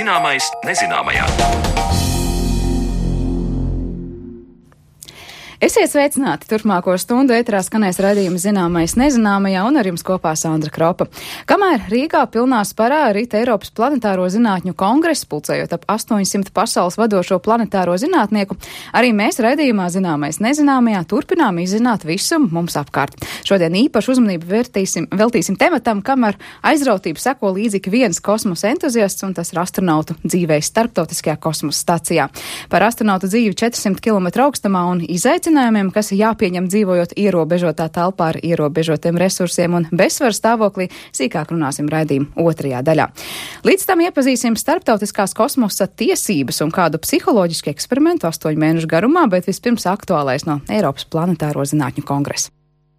Zināmais nezināmajā. Esiet sveicināti! Turpmāko stundu ēterā skanēs raidījums Zināmais nezināmajā, un ar jums kopā Sandra Kropa. Kamēr Rīgā pilnā sparā rit Eiropas planetāro zinātņu kongress, pulcējot ap 800 pasaules vadošo planetāro zinātnieku, arī mēs raidījumā Zināmais nezināmajā turpinām izzināt visu mums apkārt. Šodien īpašu uzmanību veltīsim tematam, kam ar aizrautību seko līdzi ik viens kosmosa entuziasts, un tas ir astronautu dzīvējs starptautiskajā kosmosa stacijā. Par astronautu dzīvi 400 km augstumā un izaicinājumiem, kas jāpieņem dzīvojot ierobežotā telpā ar ierobežotiem resursiem un bezsvaru stāvoklī, sīkāk runāsim raidījuma otrajā daļā. Līdz tam iepazīsim starptautiskās kosmosa tiesības un kādu psiholoģisku eksperimentu 8 mēnešu garumā, bet vispirms aktuālais no Eiropas planetāro zinātņu kongresa.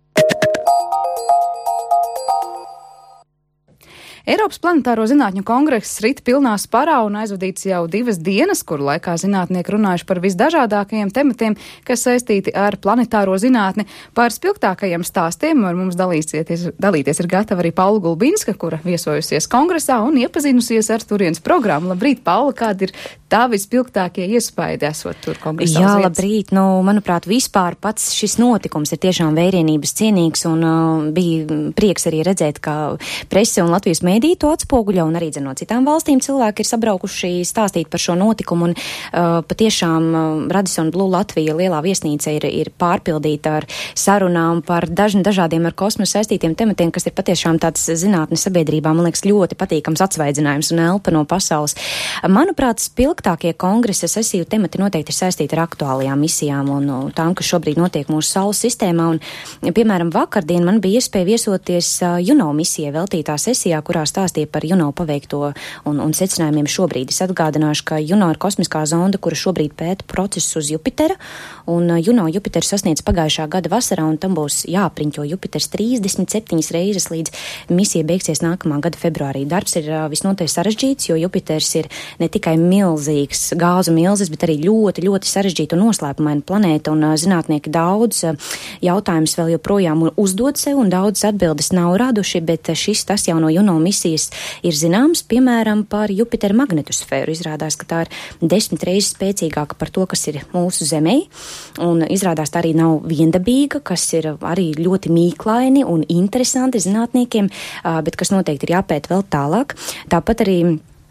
Eiropas planetāro zinātņu kongress rit pilnā sparā un aizvadīts jau 2 dienas, kuru laikā zinātnieki runājuši par visdažādākajiem tematiem, kas saistīti ar planetāro zinātni. Par spilgtākajiem stāstiem ar mums dalīties ir gatava arī Paula Gulbinska, kura viesojusies kongresā un iepazinusies ar turienes programmu. Labrīt, Paula, kādi ir tavi spilgtākie iespaidi esot tur kongresā? Jā, labrīt. Manuprāt, vispār pats šis notikums ir tiešām vērienības cienīgs, un bija prieks arī redzēt, ka prese un Latvijas mēdī to atspoguļo, un arī no citām valstīm cilvēki ir sabraukuši stāstīt par šo notikumu, un patiešām Radisson Blu Latvija lielā viesnīca ir pārpildīta ar sarunām par dažādiem ar kosmosu saistītiem tematiem, kas ir patiešām tāds zinātnes sabiedrībā, man liekas, ļoti patīkams atsvaidzinājums un elpa no pasaules. Manuprāt, spilgtākie kongresa sesiju temati noteikti ir saistīti ar aktuālajām misijām un tām, kas šobrīd notiek mūsu Saules sistēmā, un, piemēram, vakardien man bija iespēja viesoties Juno misijai veltītā sesijā, kurā stāstīja par Juno paveikto un secinājumiem šobrīd. Es atgādināšu, ka Juno ir kosmiskā zonda, kura šobrīd pēta procesus uz Jupitera, un Juno Jupiteru sasniedz pagājušā gada vasarā, un tam būs jāapriņķo Jupiters 37 reizes, līdz misija beigsies nākamā gada februārī. Darbs ir visnotaļ sarežģīts, jo Jupiters ir ne tikai milzīgs gāzu milzis, bet arī ļoti, ļoti sarežģīta un noslēpumaina planēta, un zinātnieki daudz jautājumus vēl joprojām uzdod sev, un daudz atbildes nav raduši, bet tas jau no Juno misijas ir zināms, piemēram, par Jupitera magnetosfēru. Izrādās, ka tā ir 10 reizes spēcīgāka par to, kas ir mūsu Zemē, un izrādās tā arī nav viendabīga, kas ir arī ļoti mīklaini un interesanti zinātniekiem, bet kas noteikti ir jāpēt vēl tālāk. Tāpat arī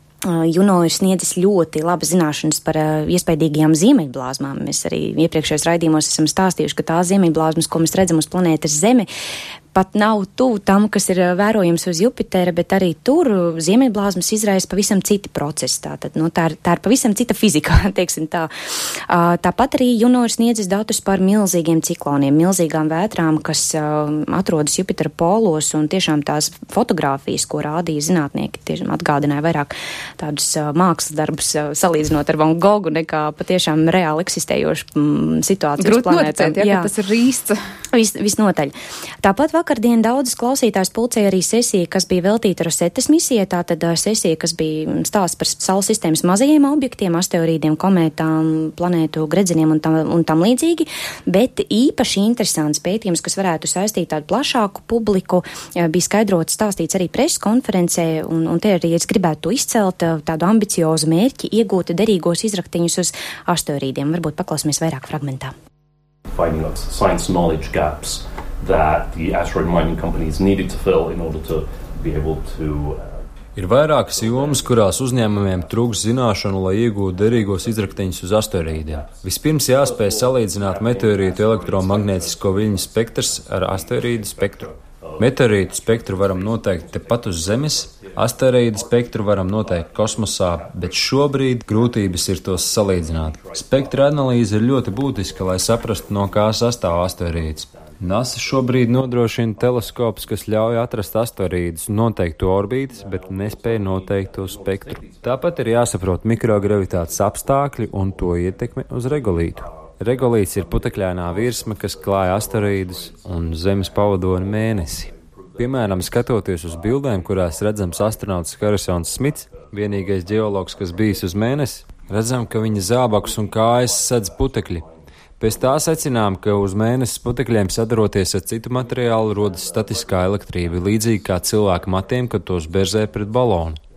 Juno ir sniedzis ļoti labas zināšanas par iespaidīgajām ziemeļblāzmām. Mēs arī iepriekšējos raidījumos esam stāstījuši, ka tās ziemeļblāzmas, ko mēs redzam uz planētas Zeme, pat nav tuvu tam, kas ir vērojams uz Jupitera, bet arī tur ziemeļblāzmas izraisa pavisam citi procesi. Tātad, tā ir pavisam cita fizika, teiksim tā. Tāpat arī Juno ir sniedzis datus par milzīgiem cikloniem, milzīgām vētrām, kas atrodas Jupitera polos, un tiešām tās fotogrāfijas, ko rādīja zinātnieki, tiešām atgādināja vairāk tādus mākslas darbus, salīdzinot ar Van Gogu, nekā patiešām reāli eksistējošu situāciju uz planētām. Jā, tas ir īsts. Visnotaļ. Tāpat vakardien daudzas klausītājs pulcēja arī sesiju, kas bija veltīta Rosetas misijai, tātad sesija, kas bija stāsts par Saules sistēmas mazajiem objektiem, asteroīdiem, komētām, planētu gredzeniem un tam līdzīgi, bet īpaši interesants pētījums, kas varētu saistīt tādu plašāku publiku, bija skaidrots, stāstīts arī preses konferencē, un te arī es gribētu to izcelt, tādu ambiciozu mērķi iegūt derīgos izraktiņus uz asteroīdiem. Varbūt paklausīsimies vairāk fragmentā. Finding out science knowledge gaps that the asteroid mining companies needed to fill in order to be able to Ir vairākas jomas, kurās uzņēmumiem trūks zināšanu, lai iegūtu derīgos izrakteņus uz asteroīdiem. Vispirms jāspēj salīdzināt meteorītu elektromagnētisko viļņu spektrs ar asteroīdu spektru. Meteorītu spektru varam noteikt tepat uz Zemes, asteroīdu spektru varam noteikt kosmosā, bet šobrīd grūtības ir tos salīdzināt. Spektra analīze ir ļoti būtiska, lai saprastu, no kā sastāv asteroīds. NASA šobrīd nodrošina teleskopus, kas ļauj atrast asteroīdus un noteikt to orbītas, bet nespēj noteikt to spektru. Tāpat ir jāsaprot mikrogravitātes apstākļi un to ietekmi uz regolītu. Regolīts ir putekļainā virsma, kas klāja asteroīdus un Zemes pavadoni Mēnesi. Piemēram, skatoties uz bildēm, kurās redzams astronauts Harrisons Smits, vienīgais ģeologs, kas bijis uz Mēnesi, redzam, ka viņa zābakus un kājas sedz putekļi. Pēc tā secinām, ka uz Mēneses putekļiem sadaroties ar citu materiālu rodas statiskā elektrība, līdzīgi kā cilvēka matiem, kad tos berzē pret balonu.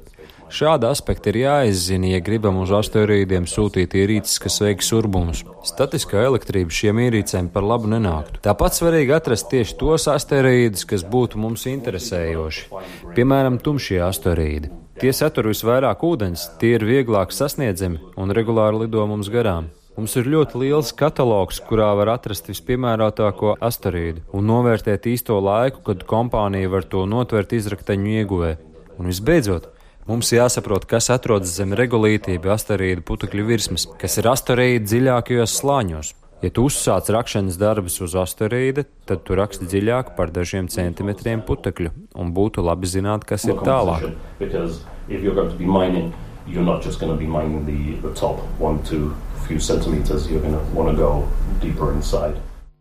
Šāda aspekta ir jāizzina, ja gribam uz asteroīdiem sūtīt ierīces, kas veiks urbumus. Statiskā elektrība šiem ierīcēm par labu nenāktu. Tāpat svarīgi atrast tieši tos asteroīdus, kas būtu mums interesējoši. Piemēram, tumšie asteroīdi. Tie satur visvairāk ūdens, tie ir vieglāk sasniedzami un regulāri lido mums garām. Mums ir ļoti liels katalogs, kurā var atrast vispiemērotāko asteroīdu un novērtēt īsto laiku, kad kompānija var to notvert izrakteņu ieguvē. Un visbeidzot, mums jāsaprot, kas atrodas zem regulītība asteroīdu putekļu virsmas, kas ir asteroīdi dziļākajos slāņos. Ja tu uzsāc rakšanas darbus uz asteroīda, tad tu raksti dziļāk par dažiem centimetriem putekļu, un būtu labi zināt, kas ir tālāk. You're not just going to be mining the top 1 to few centimeters, you're going to want to go deeper inside.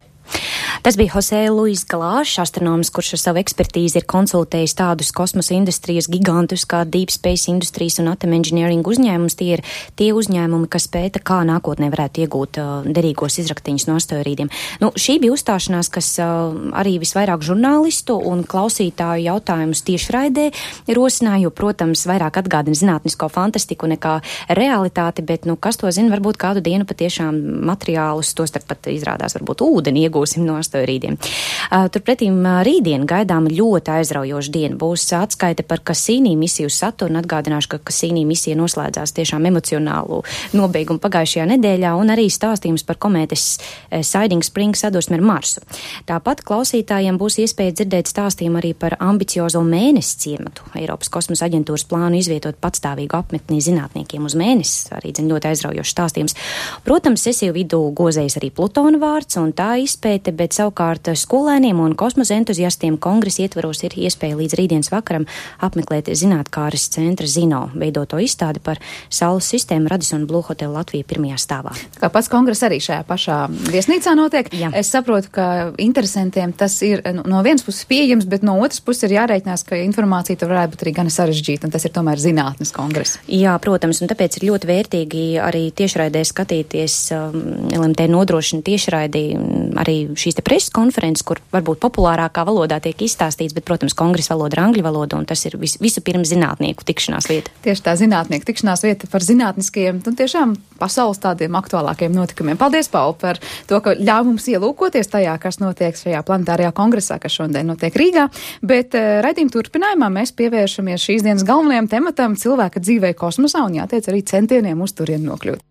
Tas bija Jose Luis Galāšs, astronoms, kurš ar savu ekspertīzi ir konsultējis tādus kosmosa industrijas gigantus kā Deep Space Industries un Atom Engineering uzņēmums. Tie ir tie uzņēmumi, kas pēta, kā nākotnē varētu iegūt derīgos izraktiņus no asteroīdiem. Šī bija uzstāšanās, kas arī visvairāk žurnālistu un klausītāju jautājumus tiešraidē rosināja, jo, protams, vairāk atgādina zinātnisko fantastiku nekā realitāti, bet, kas to zina, varbūt kādu dienu patiešām materiālus, tostarp pat izrādās, varbūt ūdeni iegūsim no asteroīdiem. Turpretīm rītdien gaidām ļoti aizraujoša diena. Būs atskaite par Cassini misiju uz Saturnu. Atgādināšu, ka Cassini misija noslēdzās tiešām emocionālu nobeigumu pagājušajā nedēļā un arī stāstījums par komētes Siding Spring sadursmi ar Marsu. Tāpat klausītājiem būs iespēja dzirdēt stāstījumu arī par ambiciozo mēnesi ciematu. Eiropas kosmosa aģentūras plānu izvietot patstāvīgu apmetnī zinātniekiem uz mēnesi. Arī ļoti aizraujošs stāstījums. Protams, sesiju vidū gozējas arī Plutona vārds un tā izpēte, bet savukārt skolēniem un kosmosa entuziastiem kongresa ietvaros ir iespēja līdz rītdienas vakaram apmeklēt zinātkāres centra Zino veidoto izstādi par Saules sistēmu Radisson Blu Hotel Latvija pirmajā stāvā. Kā pats kongress arī šajā pašā viesnīcā notiek. Jā. Es saprotu, ka interesantiem tas ir no vienas puses pieejams, bet no otras puses ir jārēķinās, ka informācija tur varētu būt arī gan sarežģīta, un tas ir tomēr zinātnes kongress. Jā, protams, un tāpēc ir ļoti vērtīgi arī tiešraidē skatīties. LMT nodrošina tiešraidī arī šīs te preses konferences, kur varbūt populārākā valodā tiek izstāstīts, bet, protams, kongresa valoda ir angļu valoda, un tas ir visu pirms zinātnieku tikšanās vieta. Tieši tā zinātnieku tikšanās vieta par zinātniskajiem, un tiešām pasaules tādiem aktuālākajiem notikumiem. Paldies, Paul, par to, ka ļauj mums ielūkoties tajā, kas notiek šajā planetārajā kongresā, kas šodien notiek Rīgā, bet raidījuma turpinājumā mēs pievēršamies šīs dienas galvenajam tematam cilvēka dzīvē kosmosā un jāteic arī centieniem uz turieni nokļūt.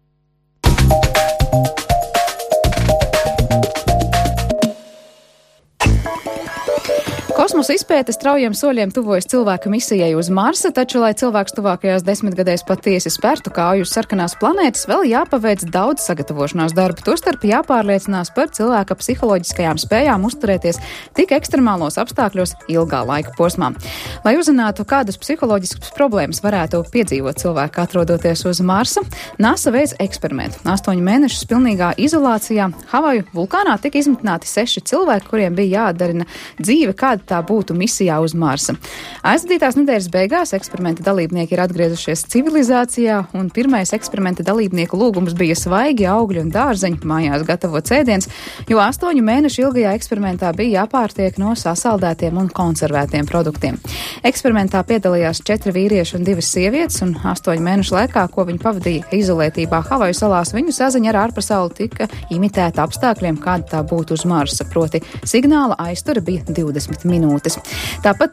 Kosmosa izpēte straujiem soļiem tuvojas cilvēka misijai uz Marsa, taču, lai cilvēks tuvākajās 10 gadēs patiesi spērtu kāju uz sarkanās planētas, vēl jāpaveic daudz sagatavošanās darbu. Tostarp jāpārliecinās par cilvēka psiholoģiskajām spējām uzturēties tik ekstremālos apstākļos ilgā laika posmā. Lai uzzinātu, kādas psiholoģiskas problēmas varētu piedzīvot cilvēku atrodoties uz Marsa, NASA veic eksperimentu. 8 mēnešus pilnīgā izolācijā Havaju vulkānā tika izmitināti 6 cilvēki, kuriem bija jāatdarina dzīve, kāda tā būtu misijā uz Marsa. Aizvadītās nedēļas beigās eksperimenta dalībnieki ir atgriezušies civilizācijā, un pirmais eksperimenta dalībnieku lūgums bija svaigi augļi un dārzeņi mājās gatavot ēdiens, jo 8 mēnešu ilgajā eksperimentā bija jāpārtiek no sasaldētiem un konservētiem produktiem. Eksperimentā piedalījās 4 vīrieši un 2 sievietes, un 8 mēnešu laikā, ko viņi pavadīja izolētībā Havaju salās, viņu saziņa ar ārpasauli tika imitēta apstākļiem, kāda tā būtu uz Marsa, proti signāla aiztura bija 20 minūtes. Tāpat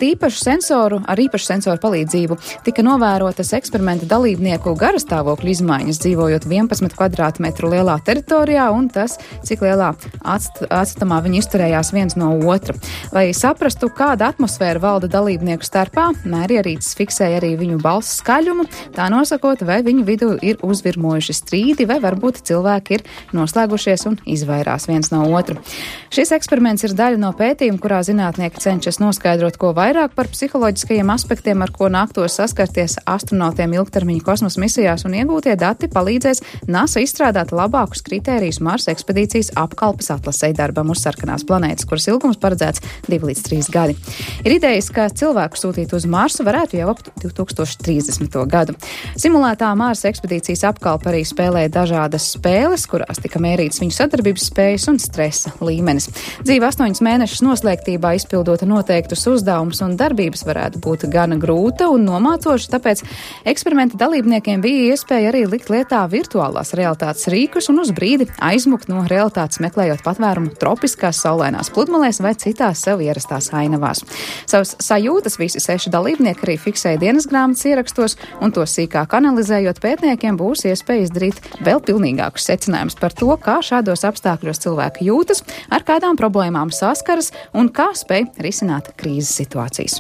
ar īpašu sensoru palīdzību tika novērotas eksperimenta dalībnieku garastāvokļu izmaiņas, dzīvojot 11 kvadrātmetru lielā teritorijā, un tas, cik lielā atstatamā viņi izturējās viens no otra. Lai saprastu, kāda atmosfēra valda dalībnieku starpā, mērierīces fiksēja arī viņu balss skaļumu, tā nosakot, vai viņu vidū ir uzvirmojuši strīdi, vai varbūt cilvēki ir noslēgušies un izvairās viens no otra. Šis eksperiments ir daļa no pētījuma, kurā zinātnieki cenšas noskaidrot, ko vairāk par psiholoģiskajiem aspektiem, ar ko nāktos saskarties astronautiem ilgtermiņa kosmosa misijās, un iegūtie dati palīdzēs NASA izstrādāt labākus kritērijus Marsa ekspedīcijas apkalpes atlasei darbam uz sarkanās planētas, kuras ilgums paredzēts 2 līdz 3 gadi. Ir idejas, ka cilvēku sūtīt uz Marsu varētu jau ap 2030. gadu. Simulētā Marsa ekspedīcijas apkalpe arī spēlēja dažādas spēles, kurās tika mērītas viņu sadarbības spējas un stresa līmenis. Dzīve 8 mēnešus noslēgtībā izpildot risinātu noteiktus uzdevumus un darbības varētu būt gana grūta un nomācoša, tāpēc eksperimenta dalībniekiem bija iespēja arī likt lietā virtuālās realitātes rīkus un uz brīdi aizmukt no realitātes meklējot patvērumu tropiskās saulainās pludmalēs vai citās sev ierastās ainavās. Savas sajūtas visi 6 dalībnieki arī fiksēja dienas grāmatas ierakstos, un to sīkāk analizējot, pētniekiem būs iespēja izdarīt vēl pilnīgākus secinājumus par to, kā šādos apstākļos cilvēki jūtas, ar kādām problēmām saskaras un kā spēj risināt krīzes situācijas.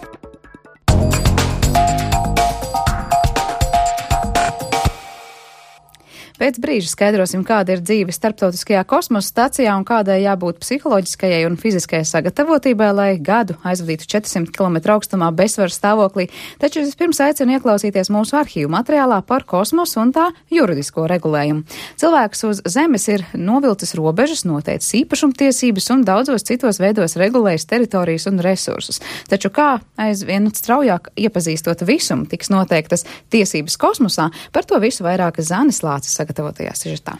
Pēc brīža skaidrosim, kāda ir dzīve starptautiskajā kosmosa stacijā un kādai jābūt psiholoģiskajai un fiziskajai sagatavotībai, lai gadu aizvadītu 400 km augstumā bezsvaru stāvoklī, taču vispirms aicinu ieklausīties mūsu arhīvu materiālā par kosmosu un tā juridisko regulējumu. Cilvēks uz Zemes ir novilcis robežas, noteicis īpašumtiesības un daudzos citos veidos regulējis teritorijas un resursus. Taču kā aizvien straujāk iepazīstot visumu tiks noteiktas tiesības kosmosā, par to visu vairāk Zanis Lācis sagatavotajā sižetā.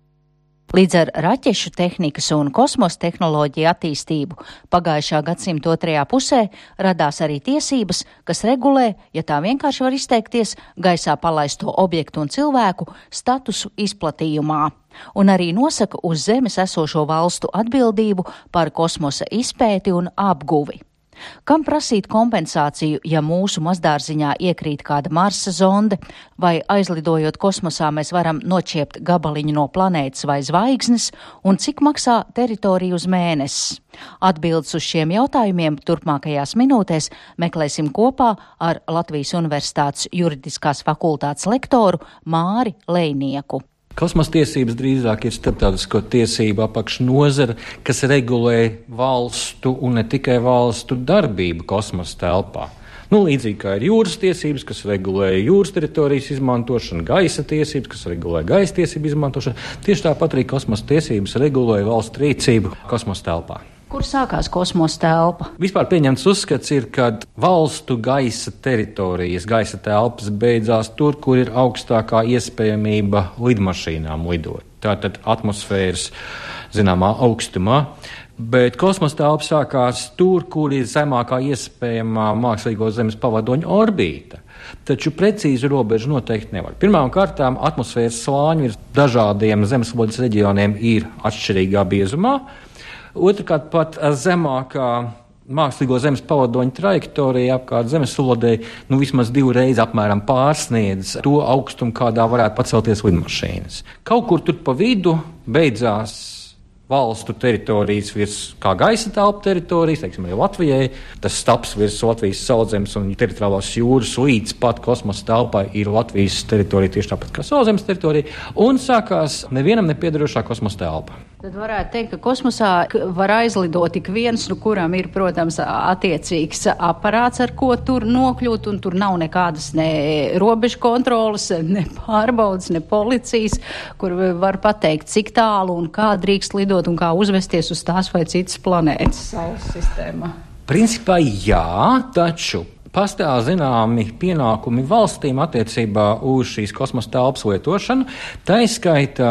Līdz ar raķešu tehnikas un kosmosa tehnoloģiju attīstību pagājušā gadsimta otrajā pusē radās arī tiesības, kas regulē, ja tā vienkārši var izteikties, gaisā palaisto objektu un cilvēku statusu izplatījumā. Un arī nosaka uz Zemes esošo valstu atbildību par kosmosa izpēti un apguvi. Kam prasīt kompensāciju, ja mūsu mazdārziņā iekrīt kāda Marsa zonde, vai aizlidojot kosmosā mēs varam noķiept gabaliņu no planētas vai zvaigznes, un cik maksā teritorija uz Mēnesi? Atbildes uz šiem jautājumiem turpmākajās minūtēs meklēsim kopā ar Latvijas Universitātes juridiskās fakultātes lektoru Māri Lejnieku. Kosmosa tiesības drīzāk ir starptautisko tiesību apakšnozara, kas regulē valstu un ne tikai valstu darbību kosmosa telpā. Līdzīgi kā ir jūras tiesības, kas regulē jūras teritorijas izmantošanu, gaisa tiesības, kas regulē gaisa tiesību izmantošanu, tieši tāpat arī kosmosa tiesības regulē valstu rīcību kosmosa telpā. Kur sākās kosmosa telpa? Vispār pieņemts uzskats ir, ka valstu gaisa teritorijas, gaisa telpas beidzās tur, kur ir augstākā iespējamība lidmašīnām lidot. Tātad atmosfēras zināmā augstumā. Bet kosmosa telpa sākās tur, kur ir zemākā iespējamā mākslīgo Zemes pavadoņa orbīta. Taču precīzu robežu noteikti nevar. Pirmām kārtām atmosfēras slāņi ir dažādiem zemeslodes reģioniem ir atšķirīgā biezumā. Otrkārt, pat zemākā mākslīgo Zemes pavadoņa trajektorija apkārt zemeslodei vismaz 2 reizes apmēram pārsniedz to augstumu, kādā varētu pacelties lidmašīnas. Kaut kur tur pa vidu beidzās valstu teritorijas virs kā gaisa telpu teritorijas, teiksim, arī Latvijai. Tas staps virs Latvijas sauszemes un teritoriālās jūras līdz pat kosmosa telpai ir Latvijas teritorija tieši tāpat kā sauszemes teritorija, un sākās nevienam nepiedarošā kosmosa telpa. Tad varētu teikt, ka kosmosā var aizlidot tik viens, kuram ir, protams, attiecīgs aparāts, ar ko tur nokļūt, un tur nav nekādas ne robežu kontrolas, ne pārbaudas, ne policijas, kur var pateikt, cik tālu un kā drīkst lidot un kā uzvesties uz tās vai citas planētas Saules sistēmā. Principā jā, taču pastāv zināmi pienākumi valstīm attiecībā uz šīs kosmosa telpas lietošanu. Tā izskaitā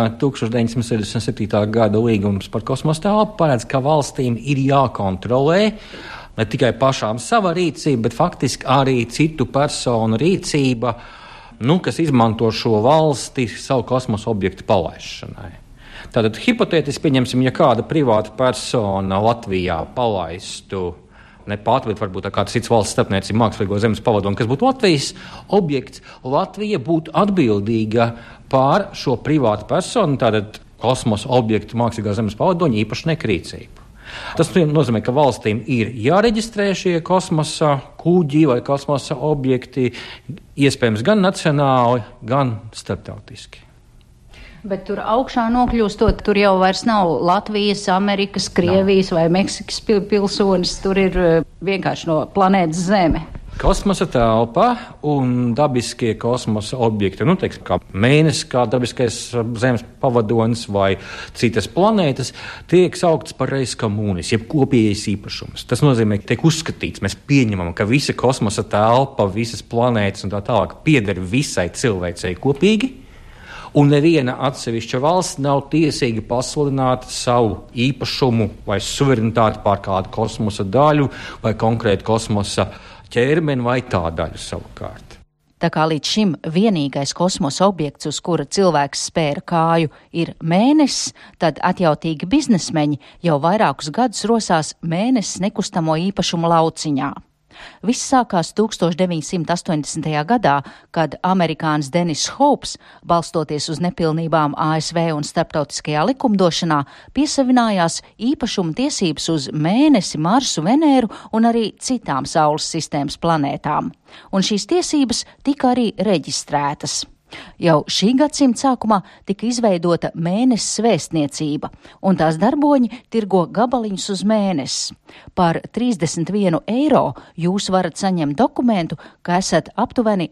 1967. gada līgums par kosmosa telpu paredz, ka valstīm ir jākontrolē ne tikai pašām sava rīcība, bet faktiski arī citu personu rīcība, kas izmanto šo valsti savu kosmosa objektu palaišanai. Tātad hipotētiski pieņemsim, ja kāda privāta persona Latvijā palaistu ne pat, bet varbūt kāds cits valsts starpniecība mākslīgo Zemes pavadoņu, kas būtu Latvijas objekts, Latvija būtu atbildīga pār šo privātu personu, tātad kosmosa objektu mākslīgā Zemes pavadoņu īpašnieku rīcību. Tas nozīmē, ka valstīm ir jāreģistrē šie kosmosa kuģi vai kosmosa objekti, iespējams gan nacionāli, gan starptautiski. Bet tur augšā nokļūstot, tur jau vairs nav Latvijas, Amerikas, Krievijas vai Meksikas pilsonis, tur ir vienkārši no planētas Zeme. Kosmosa telpa un dabiskie kosmosa objekti, teiksim, kā Mēnesis, kā dabiskais Zemes pavadonis vai citas planētas, tiek saukts par res communis, jeb kopējais īpašums. Tas nozīmē, ka tiek uzskatīts, mēs pieņemam, ka visa kosmosa telpa, visas planētas un tā tālāk pieder visai cilvēcei kopīgi. Un neviena atsevišķa valsts nav tiesīga pasludināt savu īpašumu vai suverenitāti pār kādu kosmosa daļu vai konkrētu kosmosa ķermeni vai tā daļu savukārt. Tā kā līdz šim vienīgais kosmosa objekts, uz kura cilvēks spēra kāju, ir Mēnesis, tad atjautīgi biznesmeņi jau vairākus gadus rosās Mēnesis nekustamo īpašumu lauciņā. Viss sākās 1980. gadā, kad amerikānis Dennis Hopes, balstoties uz nepilnībām ASV un starptautiskajā likumdošanā, piesavinājās īpašuma tiesības uz Mēnesi, Marsu, Venēru un arī citām Saules sistēmas planētām. Un šīs tiesības tika arī reģistrētas. Jau šī gadsimta sākumā tika izveidota Mēnesis vēstniecība, un tās darboņi tirgo gabaliņus uz Mēnesi. Par 31 eiro jūs varat saņemt dokumentu, ka esat aptuveni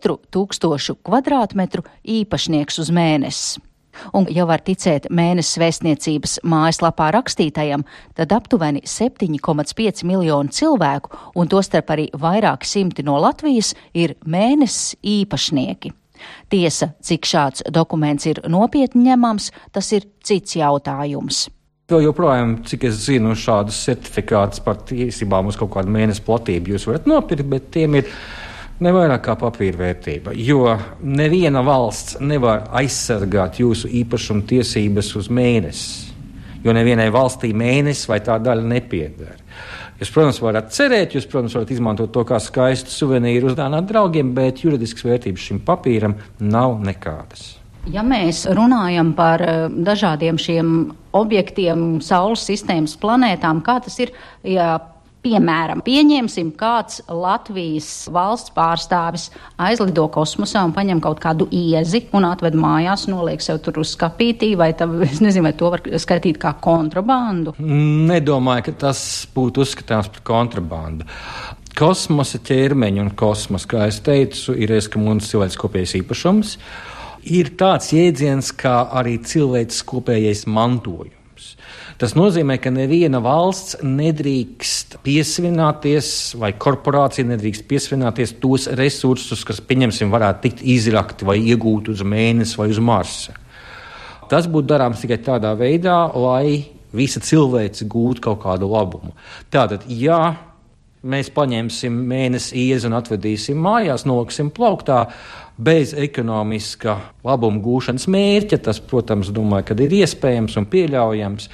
4000 kvadrātmetru īpašnieks uz Mēnesi. Un, ja var ticēt Mēnesis vēstniecības mājaslapā rakstītajam, tad aptuveni 7,5 miljonu cilvēku, un tostarp arī vairāki simti no Latvijas, ir Mēnesis īpašnieki. Tiesa, cik šāds dokuments ir nopietni ņemams, tas ir cits jautājums. Vēl joprojām, cik es zinu, šādus certifikātus par tiesībām uz kaut kādu mēnesi platību jūs varat nopirkt, bet tiem ir nevairāk kā papīra vērtība, jo neviena valsts nevar aizsargāt jūsu īpašumu tiesības uz Mēnesi, jo nevienai valstī Mēnesis vai tā daļa nepieder. Jūs, protams, varat cerēt, jūs, protams, varat izmantot to kā skaistu suvenīru uzdāvināt draugiem, bet juridiskas vērtības šim papīram nav nekādas. Ja mēs runājam par dažādiem šiem objektiem, Saules sistēmas planētām, kā tas ir, ja piemēram, pieņemsim, kāds Latvijas valsts pārstāvis aizlido kosmosā un paņem kaut kādu iezi un atved mājās, noliek sev tur uz skapītī, vai es nezinu, vai to var skaitīt kā kontrabandu? Nedomāju, ka tas būtu uzskatāms par kontrabandu. Kosmosa ķermeņi un kosmos, kā es teicu, ir eskamunas cilvēks kopējais īpašums. Ir tāds jēdziens, kā arī cilvēks kopējais mantojums. Tas nozīmē, ka neviena valsts nedrīkst piesavināties vai korporācija nedrīkst piesavināties tos resursus, kas, pieņemsim, varētu tikt izrakti vai iegūti uz Mēnesi vai uz Marsa. Tas būtu darāms tikai tādā veidā, lai visa cilvēce gūtu kaut kādu labumu. Tātad, ja mēs paņemsim Mēnesi iezi un atvedīsim mājās, noliksim plauktā, bez ekonomiska labuma gūšanas mērķa, tas, protams, domāju, ka ir iespējams un pieļaujams,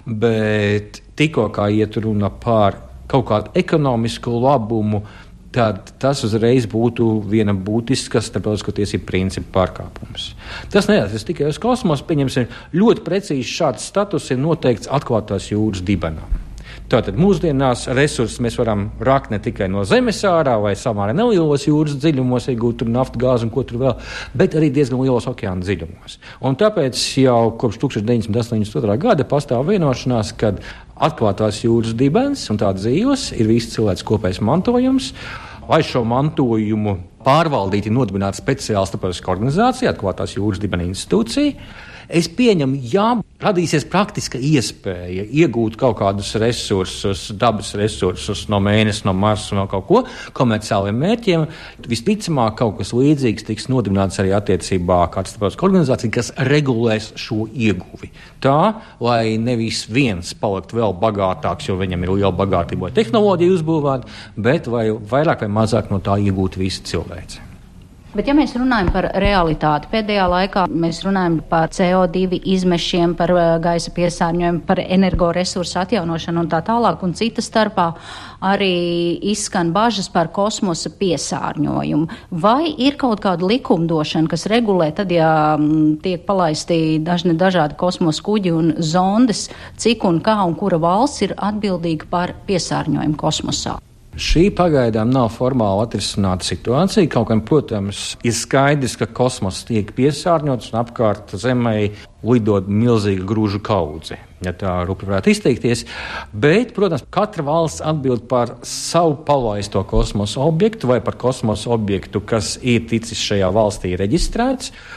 bet tikko kā iet runa par kaut kādu ekonomisku labumu, tad tas uzreiz būtu viena būtiska starptautisko tiesību principu pārkāpums. Tas neatiecas tikai uz kosmosu, pieņemsim, ļoti precīzi šāds status ir noteikts atklātās jūras dibenā. Tātad mūsdienās resursus mēs varam rakt ne tikai no zemes ārā vai samērā nelielos jūras dziļumos, iegūt tur naftu, gāzi un ko tur vēl, bet arī diezgan lielos okeāna dziļumos. Un tāpēc jau kopš 1982. gada pastāv vienošanās, kad atklātās jūras dibens un tā dzīves ir viss cilvēks kopējs mantojums, lai šo mantojumu pārvaldīti un nodibinātu speciāli starptautiskā organizācija, atklātās jūras dibena institūcija. Es pieņemu, ja radīsies praktiska iespēja iegūt kaut kādus resursus, dabas resursus no Mēnesi, no Marsa, no kaut ko komerciāliem mērķiem, visticamāk kaut kas līdzīgs tiks nodibināts arī attiecībā kāda starptautiskā organizācija, kas regulēs šo ieguvi. Tā, lai nevis viens palikt vēl bagātāks, jo viņam ir liela bagātība vai tehnoloģija uzbūvēta, bet vai vairāk vai mazāk no tā iegūt visi cilvēci. Bet ja mēs runājam par realitāti, pēdējā laikā mēs runājam par CO2 izmešiem, par gaisa piesārņojumu, par energoresursu atjaunošanu un tā tālāk, un cita starpā arī izskan bažas par kosmosa piesārņojumu. Vai ir kaut kāda likumdošana, kas regulē tad, ja tiek palaisti dažādi kosmosa kuģi un zondes, cik un kā un kura valsts ir atbildīga par piesārņojumu kosmosā? Šī pagaidām nav formāli atrisināta situācija. Kaut gan, protams, ir skaidrs, ka kosmos tiek piesārņots un apkārt Zemei lidot milzīga grūžu kaudze, ja tā rupi varētu izteikties. Bet, protams, katra valsts atbild par savu palaisto kosmosa objektu vai par kosmosa objektu, kas ir ticis šajā valstī reģistrēts.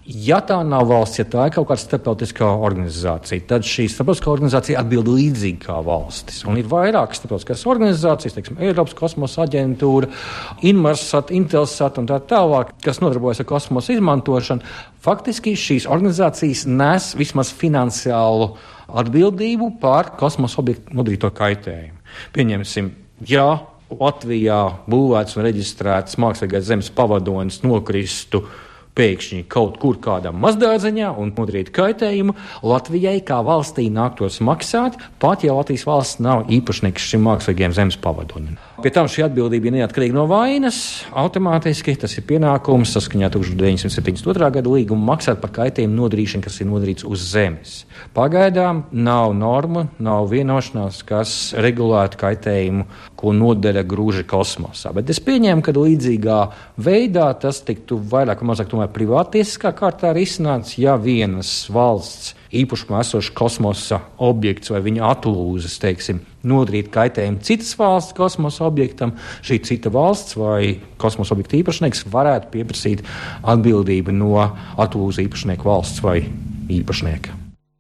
Ja tā nav valsts, ja tā ir kaut kāda starptautiskā organizācija, tad šī starptautiskā organizācija atbild līdzīgi kā valstis. Un ir vairākas starptautiskās organizācijas, teiksim, Eiropas kosmosa aģentūra, Inmarsat, Intelsat un tā tālāk, kas nodarbojas ar kosmosa izmantošanu. Faktiski šīs organizācijas nes vismaz finansiālu atbildību par kosmosa objektu nodarīto kaitējumu. Pieņemsim, ja Latvijā būvēts un reģistrēts mākslīgais zemes pavadonis nokristu pēkšņi kaut kur kādā mazdārziņā un nodarīt kaitējumu, Latvijai kā valstī nāktos maksāt, pat ja Latvijas valsts nav īpašnieks šim mākslīgajam zemes pavadonim. Pie tam šī atbildība ir neatkarīga no vainas, automātiski tas ir pienākums saskaņā 1972. Gada līguma maksāt par kaitējumu nodarīšanu, kas ir nodarīts uz zemes. Pagaidām nav norma, nav vienošanās, kas regulētu kaitējumu, ko nodara grūži kosmosā. Bet es pieņēmu, ka līdzīgā veidā tas tiktu vairāk vai mazāk tomēr privātiesiskā kārtā risināts, ja vienas valsts īpašumā esošs kosmosa objekts vai viņa atlūzes, teiksim, nodarīt kaitējumu citas valsts kosmosa objektam, šī cita valsts vai kosmosa objekta īpašnieks varētu pieprasīt atbildību no atlūzu īpašnieku valsts vai īpašnieka.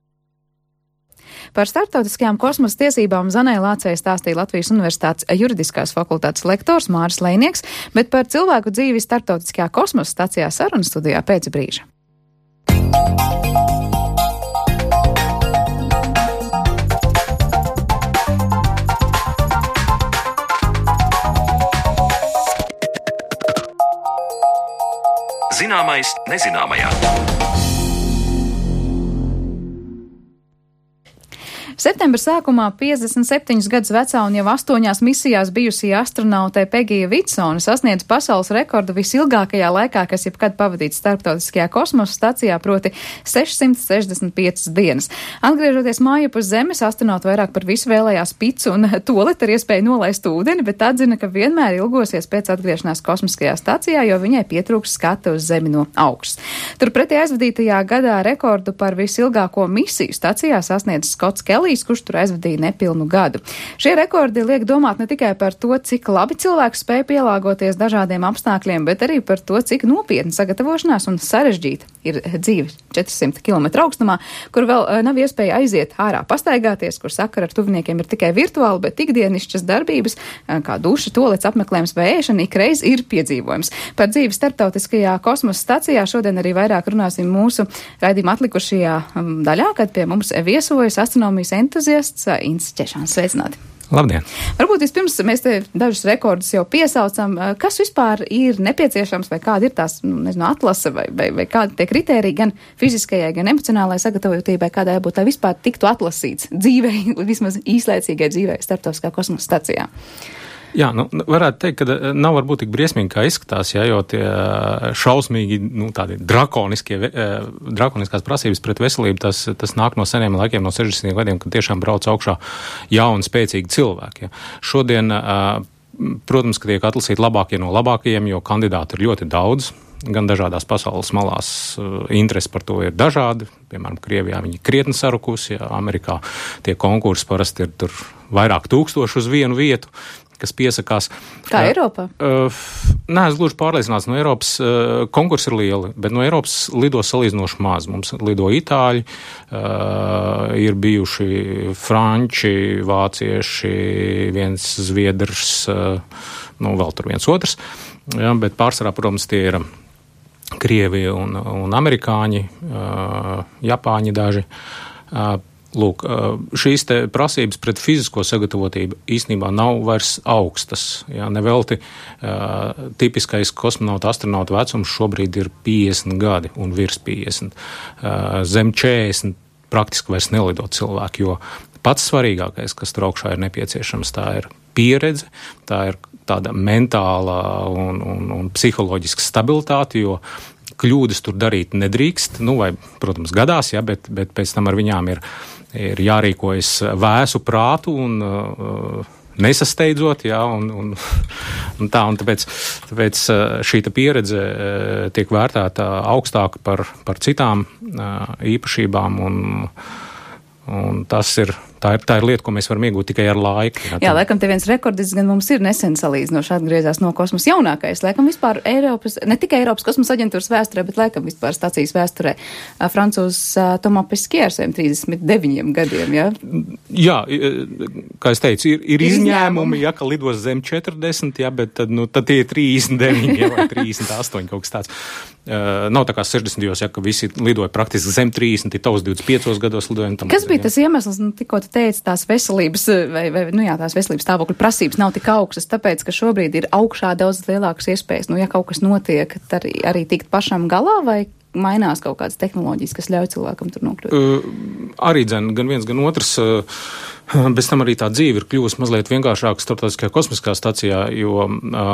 Par starptautiskajām kosmosa tiesībām Zanai Lācei stāstīja Latvijas Universitātes juridiskās fakultātes lektors Māris Lejnieks, bet par cilvēku dzīvi starptautiskajā kosmosa stacijā sarunas studijā pēc brīža. Zināmais nezināmajā. Septembra sākumā 57 gadus vecā un jau 8 misijās bijusī astronaute Pegija Vitsone sasniedz pasaules rekordu visilgākajā laikā, kas jebkad pavadīts starptautiskajā kosmosa stacijā, proti 665 dienas. Atgriežoties mājup uz Zemes, astronauta vairāk par visu vēlējās picu un toleti ar iespēju nolaist ūdeni, bet atzina, ka vienmēr ilgosies pēc atgriešanās kosmiskajā stacijā, jo viņai pietrūks skata uz Zemi no augšas. Turpretī aizvadītajā gadā rekordu par visilgāko misiju stacijā sasniedz Skots Kelijs, kurš tur aizvadīja nepilnu gadu. Šie rekordi liek domāt ne tikai par to, cik labi cilvēks spēj pielāgoties dažādiem apstākļiem, bet arī par to, cik nopietni sagatavošanās un sarežģīta ir dzīve 400 km augstumā, kur vēl nav iespēja aiziet ārā pastaigāties, kur sakara ar tuviniekiem ir tikai virtuāli, bet ikdienišķas darbības, kā duša, tolets, apmeklējums vai ēšana, ikreiz ir piedzīvojums. Par dzīvi starptautiskajā kosmosa stacijā šodien arī vairāk runāsim mūsu raidījuma atlikušajā daļā, kad pie mums viesojas astronomijas entuziasts Inns Ķešāns. Sveicināti! Labdien! Varbūt vispirms mēs te dažus rekordus jau piesaucam. Kas vispār ir nepieciešams vai kāda ir tās, atlase vai kāda tie kritēriji gan fiziskajai, gan emocionālai sagatavotībai, kādai būtu, lai vispār tiktu atlasīts dzīvei, vismaz īslaicīgai dzīvei starptautiskā kosmosa stacijā? Jā, varētu teikt, ka nav varbūt tik briesmīgi, kā izskatās, jo tie šausmīgi, tādi drakoniskās prasības pret veselību, tas nāk no seniem laikiem, no 60. gadiem, kad tiešām brauc augšā jauni, spēcīgi cilvēki. Ja. Šodien, protams, ka tiek atlasīti labākie no labākajiem, jo kandidāti ir ļoti daudz. Gan dažādās pasaules malās interesi par to ir dažādi. Piemēram, Krievijā viņi krietni sarukusi, ja Amerikā tie konkursi parasti ir tur vairāk tūkstoši uz vienu vietu, kas piesakās. Kā Eiropā? Nē, es gluži pārliecināts, no Eiropas konkursi ir lieli, bet no Eiropas lido salīdzinoši maz. Mums lido itāļi, ir bijuši franči, vācieši, viens zviedrs, vēl tur viens otrs. Ja, bet pārsvarā, protams, tie ir Krievija un amerikāņi, Japāņi daži. Lūk, šīs te prasības pret fizisko sagatavotību īstenībā nav vairs augstas. Ja, nevelti tipiskais kosmonauta astronauta vecums šobrīd ir 50 gadi un virs 50. Zem 40 praktiski vairs nelido cilvēki, jo pats svarīgākais, kas tur augšā ir nepieciešams, tā ir pieredze, tā ir tāda mentāla un psiholoģiska stabilitāte, jo kļūdas tur darīt nedrīkst, vai, protams, gadās, ja, bet pēc tam ar viņām ir jārīkojas vēsu prātu un nesasteidzot, ja, un tāpēc šī pieredze tiek vērtēta augstāk par citām īpašībām, un tas ir tā ir lieta, ko mēs varam iegūt tikai ar laiku. Jā, laikam te viens rekordis gan mums ir nesen salīdzinoši atgriezās no kosmosa jaunākais. Laikam vispār ne tikai Eiropas kosmosa aģentūras vēsturē, bet laikam vispār stacijas vēsturē francūzs Thomas Pesquet ar saviem 39 gadiem, jā? Jā, kā es teicu, ir izņēmumi, ja, ka lidos zem 40, jā, bet tad tie ir 39 jā, vai 38 kaut kas tāds. Nav tā kā 60. Ja, ka visi lidoja praktiski zem 30, tavs 25 gados lidojam. Kas bija tas iemesls, tikko tu teici, tās veselības, tās veselības stāvokļa prasības nav tik augstas, tāpēc, ka šobrīd ir augšā daudz lielākas iespējas, ja kaut kas notiek, tad arī tikt pašam galā, vai mainās kaut kādas tehnoloģijas, kas ļauj cilvēkam tur nokļūt? Arī gan viens, gan otrs. Bez tam arī tā dzīve ir kļuvusi mazliet vienkāršāka starptautiskajā kosmiskā stacijā, jo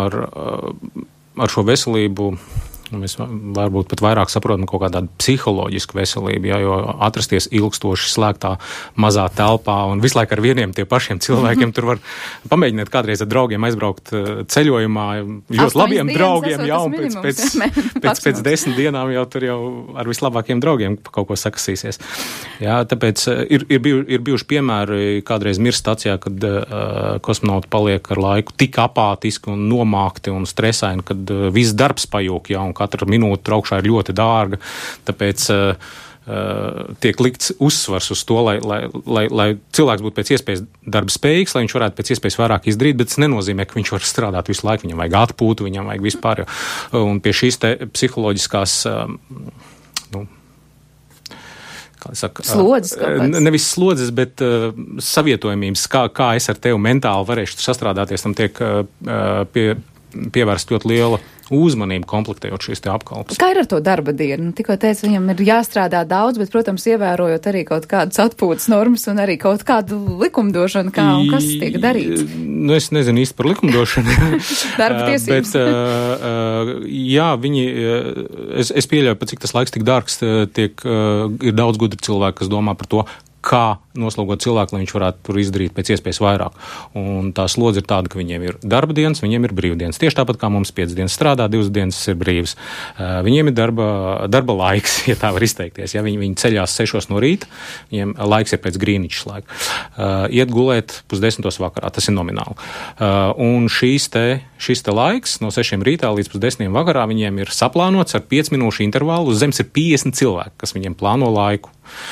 ar šo veselību mēs varbūt pat vairāk saprotam kaut kādā psiholoģisku veselību, jo atrasties ilgstoši slēgtā mazā telpā un visu laiku ar vieniem tie pašiem cilvēkiem tur var pamēģināt kādreiz ar draugiem aizbraukt ceļojumā, ļoti labiem draugiem, jā, un pēc 10 dienām jau tur jau ar vislabākiem draugiem kaut ko sakasīsies. Jā, tāpēc ir bijuši piemēri kādreiz mirs stacijā, kad kosmonauti paliek ar laiku tik apātiski un nomākti un stresaini, kad viss darbs pajūk, jā, un katra minūte augšā ir ļoti dārga, tāpēc tiek likts uzsvars uz to, lai cilvēks būtu pēc iespējas darba spējīgs, lai viņš varētu pēc iespējas vairāk izdarīt, bet tas nenozīmē, ka viņš var strādāt visu laiku, viņam vajag atpūtu, viņam vajag vispār. Un pie šīs te psiholoģiskās, slodzes kaut kāds. Nevis slodzes, bet savietojamības, kā es ar tevi mentāli varēšu sastrādāties, tam tiek pievērst ļoti liela uzmanību komplektējot šīs te apkalpes. Kā ir ar to darba dienu? Tikko teicu, viņam ir jāstrādā daudz, bet, protams, ievērojot arī kaut kādas atpūtas normas un arī kaut kādu likumdošanu, kā un kas tiek darīts. Es nezinu īsti par likumdošanu. Darba tiesības. Bet, jā, es pieļauju, pat cik tas laiks tik dārgs, ir daudz gudri cilvēki, kas domā par to, kā noslogot cilvēku, lai viņš varētu tur izdarīt pēc iespējas vairāk. Un tā slodze ir tāda, ka viņiem ir darba dienas, viņiem ir brīvdienas. Tieši tāpat kā mums 5 dienas strādā, 2 dienas ir brīvas. Viņiem ir darba laiks, ja tā var izteikties. Ja viņi ceļās 6 no rīta, viņiem laiks ir pēc Grīničs laika. Iet gulēt 9:30 vakarā, tas ir nomināli. Un šis te laiks no 6 rītā līdz 10 vakarā viņiem ir saplānots ar 5 minūšu intervālu. Uz zemes ir 50 cilvēki, kas viņiem plāno laiku.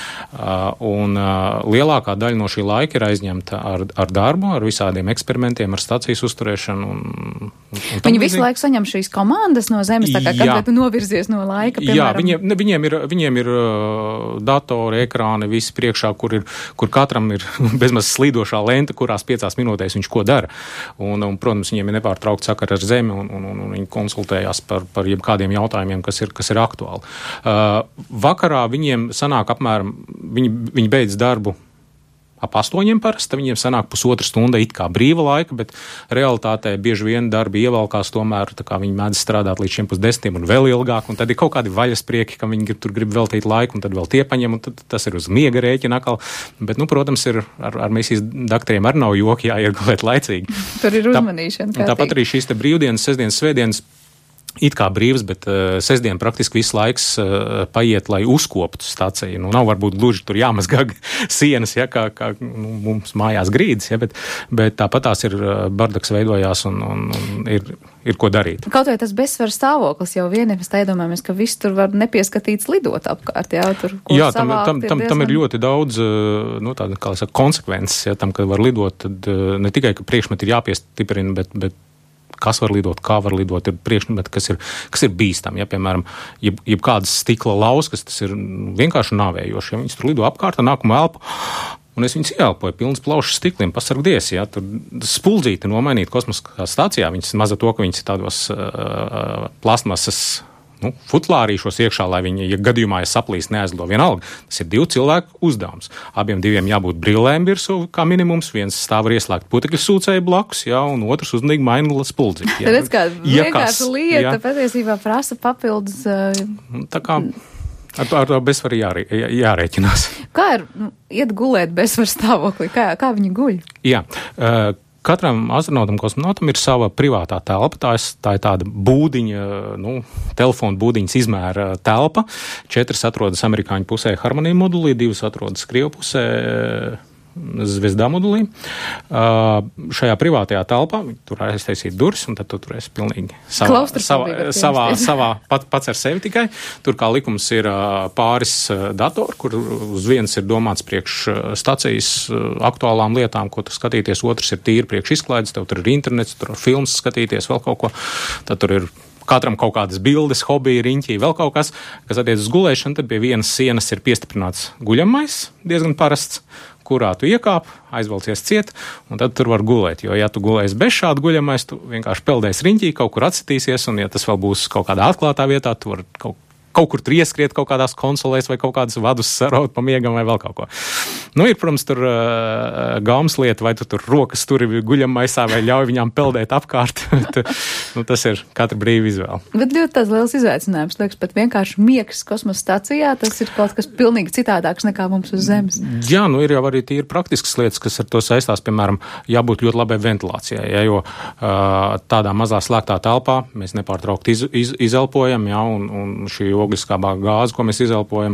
Un lielākā daļa no šī laika ir aizņemta ar darbu, ar visādiem eksperimentiem, ar stacijas uzturēšanu. Viņi visu laiku saņem šīs komandas no zemes, tā kā kad tu novirzies no laika, piemēram? Jā, viņiem ir datori, ekrāni, visi priekšā, kur katram ir bezmaz slīdošā lenta, kurās 5 minūtēs viņš ko dara. Un protams, viņiem ir nepārtraukt sakari ar zemi, un viņi konsultējās par jebkādiem jautājumiem, kas ir aktuāli. Vakarā viņiem sanāk apmēram, viņi beidz darbu ap 8 parasti, viņiem sanāk 1,5 stunda it kā brīva laika, bet realitātē bieži vien darbi ievalkās tomēr, tā kā viņi mēdz strādāt līdz 10 un vēl ilgāk, un tad ir kaut kādi vaļasprieki, ka viņi tur grib veltīt laiku, un tad vēl tie paņem, un tas ir uz miega rēķina atkal. Bet, protams, ar misijas daktariem arī nav joki jāiet gulēt laicīgi. Tur ir uzmanīšana. Tāpat arī šīs te brīvdienas, sestdienas, svētdienas, it kā brīvs, bet sestdien praktiski viss laiks paiet, lai uzkoptu staciju. Nav varbūt gluži tur jāmazgā sienas, ja, kā mums mājās grīdas, ja, bet tāpat tās ir bardaks veidojās un ir ko darīt. Kaut vai tas bezsvaru stāvoklis jau vien, mēs tā iedomājamies, ka viss tur var nepieskatīts lidot apkārt, jā, tur ko savākt. Tam ir ļoti daudz, tāda, kā saka, konsekvences, ja, tam, kad var lidot, tad ne tikai, ka priekšmeti ir jāpiestiprina, bet kas var lidot, kā var lidot, ir priekšmeti, kas ir bīstami. Ja, piemēram, jebkādas stikla lauskas, tas ir vienkārši nāvējoši. Ja viņas tur lido apkārt, nākumu elpu, un es viņas ieelpoju pilnas plaušas stikliem, pasargdies, ja, tur spuldzīti nomainīt kosmoskā stācijā, viņas maza to, ka viņas tādos plastmasas futlārīšos iekšā, lai viņi, ja gadījumā saplīst, neaizlido vienalga. Tas ir 2 cilvēku uzdevums. Abiem 2 jābūt brillēm virsū, kā minimums. Viens stāv ar ieslēgtu putekļu sūcēju blakus, jā, un otrs uzmanīgi maina spuldzīti. Redz, kā vienkārši lieta patiesībā prasa papildus. Tā kā ar to bezsvaru jārēķinās. Kā ir iet gulēt bezsvaru stāvoklī? Kā viņi guļ? Jā. Katram astronautam, kosmonautam ir sava privātā telpa, tā ir tāda būdiņa, telefona būdiņas izmēra telpa. 4 atrodas amerikāņu pusē Harmonija modulī, 2 atrodas Krievu pusē zvezdā modulī. Šajā privātajā telpā tur aiztaisīt durvis, un tad tu tur esi pilnīgi savā pats ar sevi tikai. Tur kā likums ir pāris datori, kur uz viens ir domāts priekš stacijas aktuālām lietām, ko tu skatīties, otrs ir tīri priekš izklaides, tev tur ir internets, tur ir filmas skatīties, vēl kaut ko. Tad tur ir katram kaut kādas bildes, hobiji, riņķī, vēl kaut kas attiec uz gulēšanu, tad pie vienas sienas ir piestiprināts guļamais, diezgan parasts, kurā tu iekāp, aizvelcies ciet, un tad tur var gulēt, jo ja tu gulēsi bez šāda guļamais, tu vienkārši peldēsi riņķī, kaut kur atsitīsies, un ja tas vēl būs kaut kādā atklātā vietā, tu var kaut kur tur ieskriet kaut kādās konsolēs vai kaut kādas vadus saraut pa miegam vai vēl kaut ko. Nu, ir, protams, tur gaumas lieta, vai tu tur rokas turi guļamaisā vai ļauj viņām peldēt apkārt. Nu, tas ir katra brīva izvēle. Bet ļoti tāds liels izaicinājums, liekas, pat vienkārši miegs kosmosa stacijā, tas ir kaut kas pilnīgi citādāks nekā mums uz Zemes. Jā, nu ir jau arī tīri praktiskas lietas, kas ar to saistās, piemēram, jābūt ļoti labai ventilācijai, ja, jo tādā mazā slēgtā telpā mēs nepārtraukti izelpojam, ja, un šī ogliskābā gāze, ko mēs izelpojam,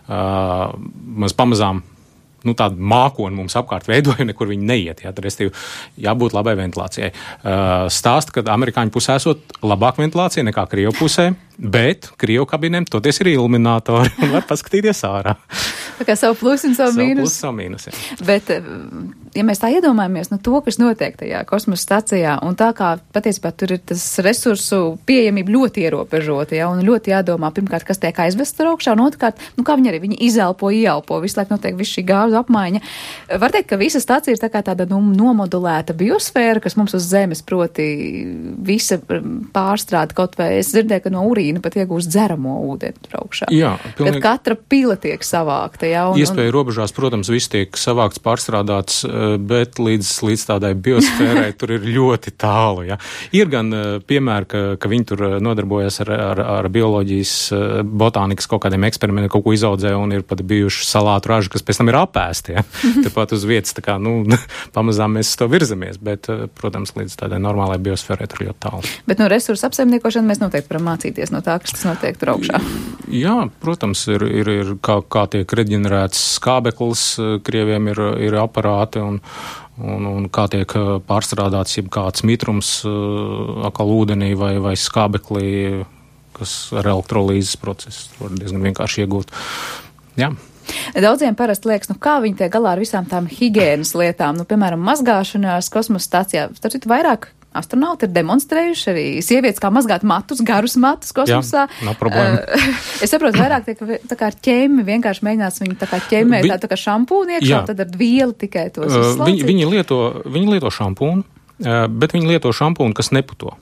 mēs pamazām tādu mākoni mums apkārt veidoja, nekur viņi neiet. Jā, tad restīvi jābūt labai ventilācijai. Stāsta, ka amerikāņu pusē esot labāk ventilācija nekā Krievu pusē, bet Krievu kabinēm toties ir iluminātori un var paskatīties ārā. Tā kā savu plusu un savu mīnus. Savu mīnus, jā. Bet, ja mēs tā iedomājamies, to, kas notiek tajā kosmosa stacijā, un tā kā patiesībā tur ir tas resursu pieejamība ļoti ierobežota, ja, un ļoti jādomā, pirmkārt, kas tiek aizvests tur augšā, un otrkārt, kā viņi arī izelpo, ieelpo, visu laiku notiek viss šī gāzu apmaiņa. Var teikt, ka visa stacija ir tā kā tāda nomodulēta biosfēra, kas mums uz Zemes, proti visa pārstrāde, kaut vai es dzirdēju, ka no urīna pat iegūst dzeramo ūdeni tur augšā. Jā, pilnīgi. Kad katra pila tiek savākta. Ja, Iespēja robežās, protams, viss tiek savākts, pārstrādāts, bet līdz tādai biosfērai tur ir ļoti tālu. Ja. Ir gan piemēri, ka viņi tur nodarbojas ar bioloģijas, botānikas kaut kādiem eksperimentiem, kaut ko izaudzē un ir pat bijuši salātu raži, kas pēc tam ir apēsti. Ja. Tepat uz vietas, tā kā, pamazām mēs to virzamies, bet, protams, līdz tādai normālai biosfērai tur ļoti tālu. Bet no resursu apsaimniekošana mēs noteikti varam mācīties no tā, kas tas notiek tur augšā. Jā, protams, ir kā tiek reģenerēts skābeklis, Krieviem ir aparāti un kā tiek pārstrādāts jebkāds mitrums atkal ūdenī vai skābeklī, kas ar elektrolīzes procesu var diezgan vienkārši iegūt. Jā. Daudziem parasti liekas, kā viņi tiek galā ar visām tām higienas lietām, piemēram, mazgāšanās kosmosa stācijā. Starp vairāk astronauti ir demonstrējuši arī sievietes, kā mazgāt matus, garus matus kosmosā. Jā, nav problēma. Es saprotu, vairāk tiek tā kā ar ķemmi, vienkārši mēģinās viņu tā kā ķemmēt, tā kā šampūnu iekšā, tad ar vielu tikai tos izslaucīt. Viņi lieto šampūnu, bet viņi lieto šampūnu, kas neputo.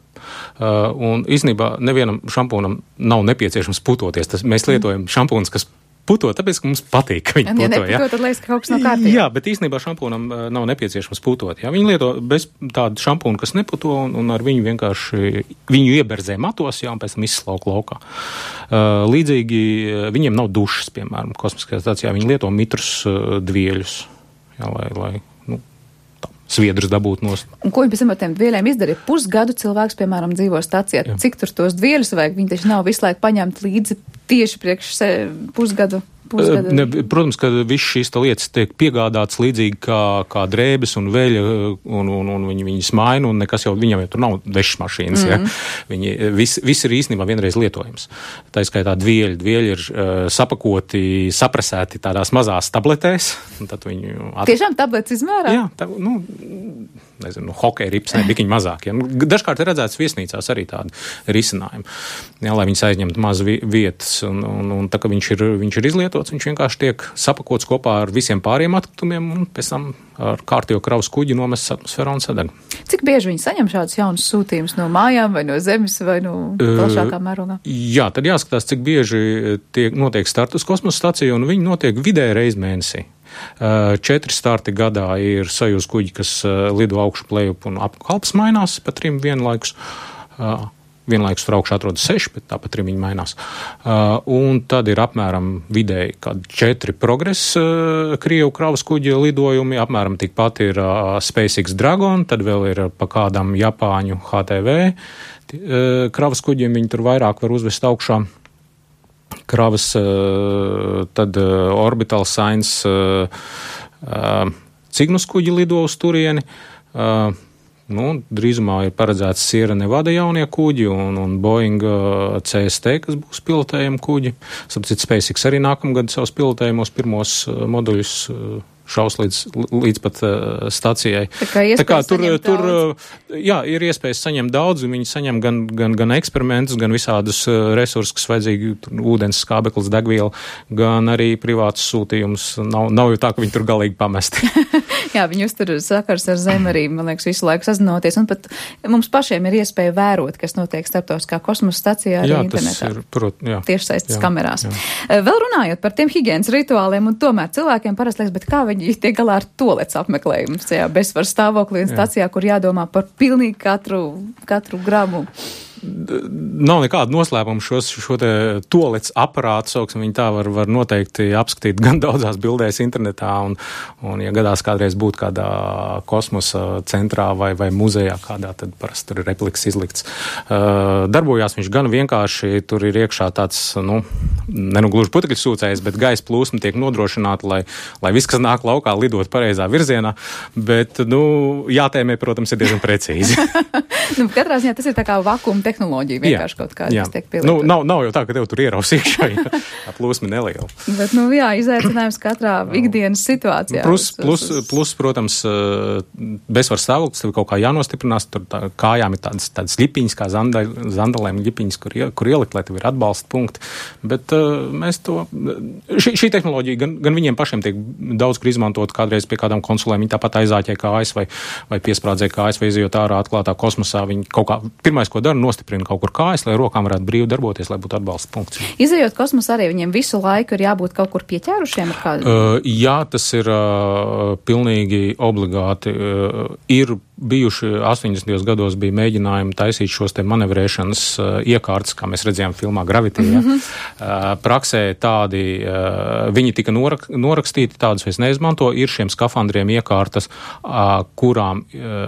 Un īstenībā nevienam šampūnam nav nepieciešams putoties. Mēs lietojam šampūnus, kas puto, tāpēc, ka mums patīk, ka viņi puto. Ja neputo, tad liekas, ka kaut kas nav kārtībā. Jā, bet īstenībā šampūnam nav nepieciešams putot. Jā. Viņi lieto bez tādu šampūnu, kas neputo, un ar viņu vienkārši viņu ieberzē matos, jā, un pēc tam izslauk laukā. Līdzīgi viņiem nav dušas, piemēram, kosmiskajā stācijā. Viņi lieto mitrus dvieļus, jā, lai sviedrus dabūt nost. Un ko viņi pēc tam ar tiem dvieļiem izdarīja? Pusgadu cilvēks, piemēram, dzīvo stacijā. Jā. Cik tur tos dvieļus vajag? Viņi taču nav visu laiku paņemt līdzi tieši priekš pusgadu. Ne, protams, ka viss šīs lietas tiek piegādāts līdzīgi kā drēbes un veļa, un viņas maina, un nekas jau viņam jau tur nav vešas mašīnas. Ja? Viņi viss ir īstenībā vienreiz lietojams. Tā skaitā dvieļi ir sapakoti, saprasēti tādās mazās tabletēs. Tad viņu Tiešām tabletes izmērā? Jā, nezinu, hokeja rips, bikiņi mazāk. Ja? Dažkārt ir redzēts viesnīcās arī tādi risinājumi, ja, lai viņas aizņemtu maz vietas, un tā, ka viņš ir izlietots, viņš vienkārši tiek sapakots kopā ar visiem pāriem atkritumiem, un pēc tam ar kārtīgo kravas kuģi nomests atmosfērā un sadeg. Cik bieži viņi saņem šādus jaunus sūtījumus no mājām vai no Zemes vai no plašākā mērogā? Jā, tad jāskatās, cik bieži notiek startu uz kosmosa staciju, un viņi notiek vidēji reizi mēnesī. 4 starti gadā ir Sojuz kuģi, kas lido augšu plejup un apkalps mainās pa 3 vienlaikus. Vienlaikus tur augšā atrodas 6, bet tāpat 3 viņi mainās. Un tad ir apmēram vidēji 4 progress Krievu kravas kuģi lidojumi, apmēram tikpat ir SpaceX Dragon, tad vēl ir pa kādam Japāņu HTV kravas kuģiem, viņi tur vairāk var uzvest augšā. Kravas, tad Orbital Science, Cygnus kuģi lido uz turieni. Drīzumā ir paredzēts Sierra Nevada jaunie kuģi un Boeing CST, kas būs pilotējami kuģi. Sapratu, SpaceX arī nākamgad savus pilotējumos pirmos moduļus šaus līdz pat stacijai. Tā kā tur ir iespējas saņemt daudz, viņi saņem gan eksperimentus, gan visādus resursus, kas vajadzīgi, ūdens, skābeklis, degviela, gan arī privātus sūtījumus. Nav jau tā, ka viņi tur galīgi pamesti. Jā, viņi uztur sakars ar zemi arī, man liekas, visu laiku sazinoties, un pat mums pašiem ir iespēja vērot, kas notiek starptautiskā kosmosa stacijā arī internetā. Tiešsaistes kamerās. Jā. Vēl runājot par tiem higienas rituāliem, un tomēr cilvēkiem parasti liekas, bet kā viņi tiek galā ar toalets apmeklējumu tajā bezsvaru stāvoklī un stacijā, kur jādomā par pilnīgi katru gramu. Nav nekāda noslēpuma šo te toalets aparātu, sauksim, viņi tā var noteikti apskatīt gan daudzās bildēs internetā, un ja gadās kādreiz būt kādā kosmosa centrā vai muzejā kādā, tad parasti tur ir repliks izlikts. Darbojās viņš gan vienkārši, tur ir iekšā tāds, gluži putekļu sūcējs, bet gaisa plūsma tiek nodrošināta, lai viss, kas nāk laukā, lidot pareizā virzienā, bet, jātēmē, protams, ir diezgan precīzi. Katrā ziņā tas ir tā kā vakuma tehnoloģija vienkārši kaut kāda, kas tiek pielietot. Nav jau tā, ka tev tur ieraus iekšā, ja plūsma neliela. Bet, izaicinājums katrā ikdienas situācijā. Plus, protams, bezsvaru stāvoklis, tev kaut kā jānostiprinās, tur kājām ir tādas ļipiņas, kā zandalēm ļipiņas, kur ielikt, lai tev ir atbalsta punkti. Bet mēs to, šī tehnoloģija gan viņiem pašiem tiek daudz, kur izmantot kādreiz pie kādām konsulēm, viņi tāpat aizāķē kājas vai piesprādzē kājas vai izejot ārā atklātā kosmosā, viņi kaut kā, pirmais, ko dara, nostiprina kaut kur kājas, lai rokām varētu brīvi darboties, lai būtu atbalsta punkts. Izejot kosmosā arī viņiem visu laiku ir jābūt kaut kur pieķērušiem ar kādu? Jā, tas ir pilnīgi obligāti. Ir bijuši 80. gados bija mēģinājumi taisīt šos te manevrēšanas iekārtas, kā mēs redzējām filmā Gravity. Praksē tādi, viņi tika norakstīti, tādus vairs neizmanto, ir šiem skafandriem iekārtas, kurām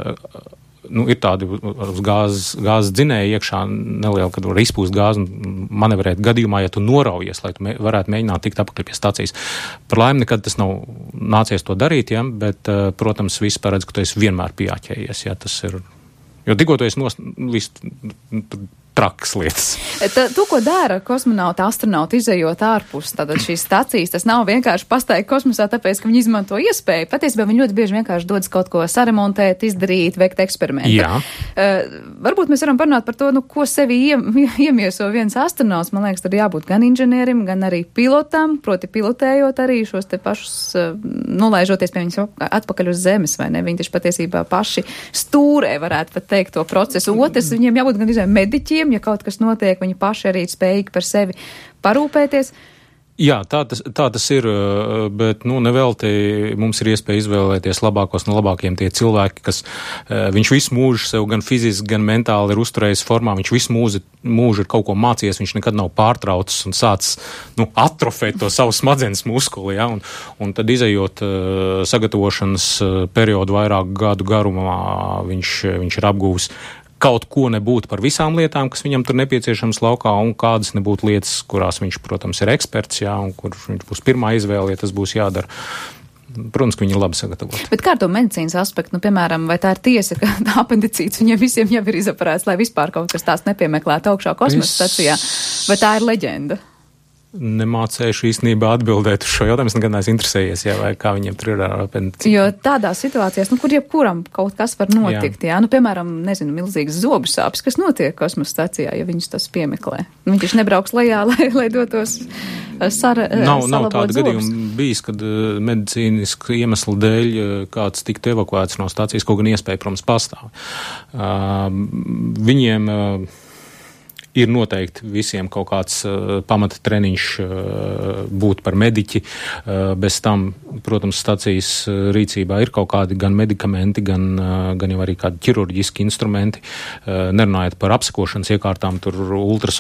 ir tādi uz gāzes dzinēja iekšā neliela, kad var izpūst gāzi un manevrēt gadījumā, ja tu noraujies, lai tu varētu mēģināt tikt apakaļ pie stacijas. Par laimi nekad tas nav nācies to darīt, bet, protams, viss paredz, ka tu esi vienmēr pieāķējies, tas ir, jo tikko tu esi trakas lietas. To, ko dara kosmonauti, astronauti izejot ārpus tātad šīs stacijas, tas nav vienkārši pastaigāt kosmosā, tāpēc, ka viņi izmanto iespēju. Patiesībā viņi ļoti bieži vienkārši dodas kaut ko saremontēt, izdarīt, veikt eksperimentu. Jā. Varbūt mēs varam parunāt par to, ko sevi iemieso viens astronauts. Man liekas, tad jābūt gan inženierim, gan arī pilotam, proti pilotējot arī šos te pašus, nolaižoties pie viņus atpakaļ uz Zemes, vai ne? Viņi taču patiesībā paši stūrē, varētu pat teikt, to procesu. Otrs, viņiem jābūt gan mediķiem, ja kaut kas notiek, viņi paši arī spējīgi par sevi parūpēties. Jā, tā tas ir, bet nevelti mums ir iespēja izvēlēties labākos no labākiem tie cilvēki, kas viņš visu mūžu sev gan fiziski, gan mentāli ir uzturējis formā, viņš visu mūžu ir kaut ko mācījies, viņš nekad nav pārtraucis un sācis atrofēt to savu smadzenes muskuli, un tad izejot sagatavošanas periodu vairāku gadu garumā, viņš ir apgūvis kaut ko nebūtu par visām lietām, kas viņam tur nepieciešams laukā, un kādas nebūtu lietas, kurās viņš, protams, ir eksperts, un kur viņš būs pirmā izvēle, ja tas būs jādara. Protams, ka viņi ir labi sagatavoti. Bet kā ar to medicīnas aspektu, piemēram, vai tā ir tiesa, ka apendicīts viņiem visiem jau ir izoperēts, lai vispār kaut kas tās nepiemeklētu augšā kosmosa stacijā, vai tā ir leģenda? Nemācējuši īstenībā atbildēt uz šo jautājumu, es nekad neesmu interesējies, vai kā viņiem tur ir ar apendicītu. Jo tādās situācijās, kur jebkuram kaut kas var notikt, piemēram, milzīgas zobu sāpes, kas notiek kosmosa stacijā, ja viņus tas piemeklē. Viņš taču nebrauks lejā, lai dotos Nav tāda gadījuma bijis, kad medicīniski iemeslu dēļ kāds tiktu evakuēts no stācijas, kaut gan iespēja, protams, pastāv. Viņiem ir noteikti visiem kaut kāds pamata treniņš būt par mediķi. Bez tam, protams, stacijas rīcībā ir kaut kādi gan medikamenti, gan jau arī kādi ķirurģiski instrumenti. Nerunājot par apsekošanas iekārtām, tur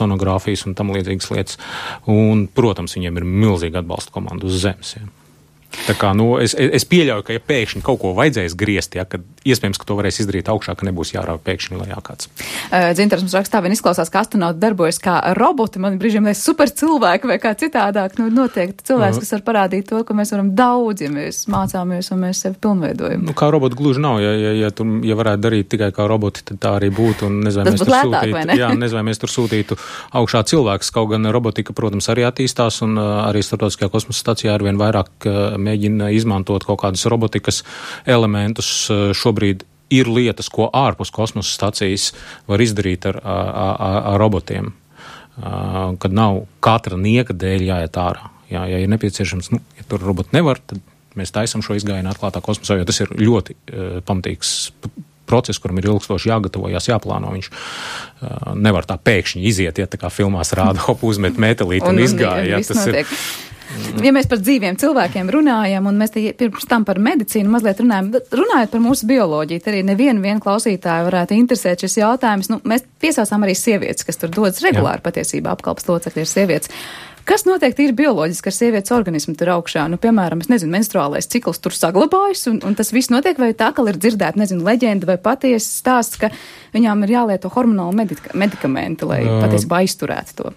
ultrasonogrāfijas un tam līdzīgas lietas. Un, protams, viņiem ir milzīga atbalsta komanda uz Zemes. Tā kā, es pieļauju, ka ja pēkšņi kaut ko vajadzēs griezt, ja, kad iespējams, ka to varēs izdarīt augšā, ka nebūs jārauj pēkšņi lejā kāds. Dzintars mums rakstā, vien izklausās, ka astronauti darbojas kā roboti, man brīžiem liekas super cilvēki vai kā citādāk. Noteikti cilvēks, kas var parādīt to, ka mēs varam daudz, ja mēs mācāmies un mēs sevi pilnveidojam. Kā roboti gluži nav, ja varētu darīt tikai kā roboti, tad tā arī būtu. Un nezinu, vai mēs tur sūtītu augšā cilvēkus, kaut gan robotika, protams, arī attīstās un arī Starptautiskajā kosmosa stacijā arvien vairāk mēģina izmantot kaut kādus robotikas elementus. Šobrīd ir lietas, ko ārpus kosmosa stacijas var izdarīt ar robotiem, kad nav katra nieka dēļ jāiet ārā. Ja ir nepieciešams, ja tur roboti nevar, tad mēs taisam šo izgājienu atklātā kosmosā, jo tas ir ļoti pamatīgs process, kuram ir ilgstoši jāgatavojas, jāplāno. Viņš nevar tā pēkšņi iziet, ja tā kā filmās rāda, hop, uzmet metelīti un izgāja. Tas ir. Ja mēs par dzīviem cilvēkiem runājam, un mēs te pirms tam par medicīnu mazliet runājot par mūsu bioloģiju, tad arī nevienu klausītāju varētu interesēt šis jautājums. Mēs piesaucām arī sievietes, kas tur dodas regulāri patiesībā, apkalpas locekļi ir sievietes. Kas noteikti ir bioloģiski ar sievietes organismu tur augšā? Piemēram, es nezinu, menstruālais cikls tur saglabājas, un tas viss notiek, vai tā, ka ir dzirdēta, nezinu, leģenda vai patiesa stāsts, ka viņām ir jālieto hormonāli medikamenti, lai patiesībā aizturētu to.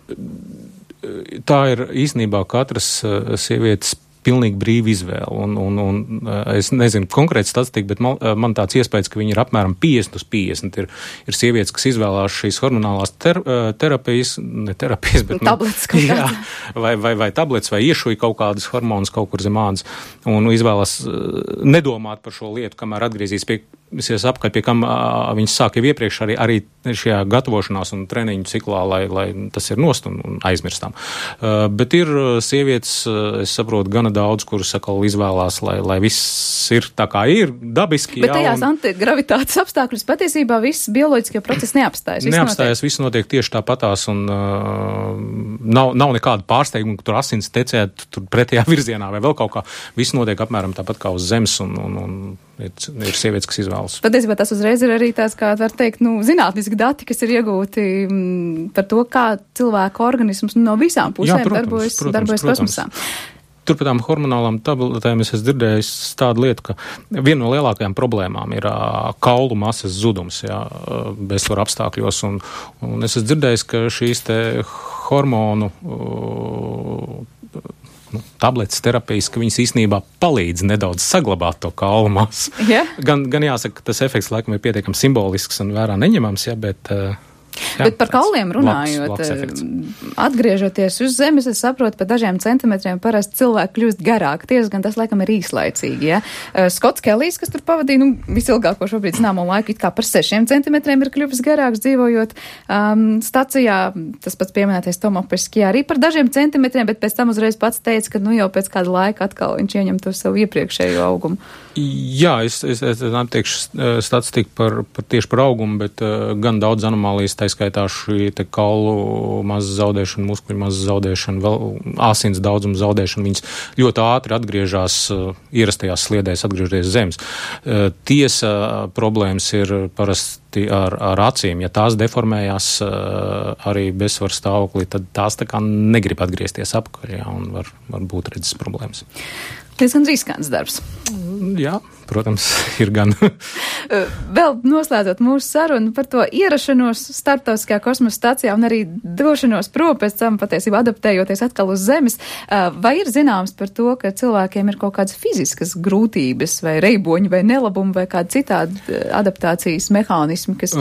Tā ir īstenībā katras sievietes pilnīgi brīva izvēle. Un es nezinu konkrēti statistiku, bet man tāds iespējas, ka viņi ir apmēram 50/50. Ir sievietes, kas izvēlās šīs hormonālās terapijas, ne terapijas, bet tabletes kaut kādā. Vai tabletes, vai iešuja kaut kādas hormonas kaut kur zem ādas. Un izvēlās nedomāt par šo lietu, kamēr atgriezīsies apkārt, pie kam viņas sāk jau iepriekš arī šajā gatavošanās un treniņu ciklā, lai tas ir nost un aizmirstām. Bet ir sievietes, es saprotu, gana daudz, kuras atkal izvēlās, lai viss ir tā kā ir, dabiski. Bet tajās antigravitātes apstākļus patiesībā viss bioloģiskie procesi neapstājas. Viss notiek tieši tāpatās, un nav nekāda pārsteiguma, ka tur asins tecēt tur pretējā virzienā vai vēl kaut kā. Viss notiek apmēram tāpat kā uz zemes, un ir sievietes, kas izvēlas. Patiesībā tas uzreiz ir arī tās, kā var teikt, zinātniski dati, kas ir iegūti par to, kā cilvēka organisms no visām pusēm darbojas kosmosā. Tur par tām hormonālām tabletēm es esmu dzirdējis tādu lietu, ka viena no lielākajām problēmām ir kaulu masas zudums, bezsvaru apstākļos, un es esmu dzirdējis, ka šīs te hormonu tabletes terapijas, ka viņas īstenībā palīdz nedaudz saglabāt to kaulu masu. Yeah. Gan jāsaka, ka tas efekts laikam ir pietiekami simbolisks un vērā neņemams, bet Bet par kauliem runājot, atgriežoties uz zemes, es saprotu, pa dažiem centimetriem parasti cilvēki kļūst garāki. Tiesa gan tas laikam ir īslaicīgi, ja. Skots Kelijs, kas tur pavadīja, visilgāko šobrīd zināmo laiku, it kā par 6 centimetriem ir kļuvis garāks dzīvojot stacijā. Tas pats pieminētais Tomopiski arī par dažiem centimetriem, bet pēc tam uzreiz pats teica, ka jau pēc kāda laika atkal viņš ieņem to savu iepriekšējo augumu. Jā, es neteikšu statistiku tieši par augumu, bet gan daudz anomālijas, tā skaitā šī te kaulu mazas zaudēšana, muskuļu mazas zaudēšana, vēl asins daudzuma zaudēšana, viņas ļoti ātri atgriežās ierastajās sliedēs, atgriežoties zemes. Tiesa problēmas ir parasti ar acīm. Ja tās deformējās arī bezsvaru stāvoklī, tad tās tā kā negrib atgriezties apakaļ, un var būt redzes problēmas. Diezgan riskants darbs. Jā, protams, ir gan. Vēl noslēdzot mūsu sarunu par to ierašanos Starptautiskajā kosmosa stacijā un arī došanos prom pēc tam patiesībā adaptējoties atkal uz Zemes, vai ir zināms par to, ka cilvēkiem ir kaut kādas fiziskas grūtības vai reiboņi vai nelabumi vai kādi citādi adaptācijas mehānismi, kas...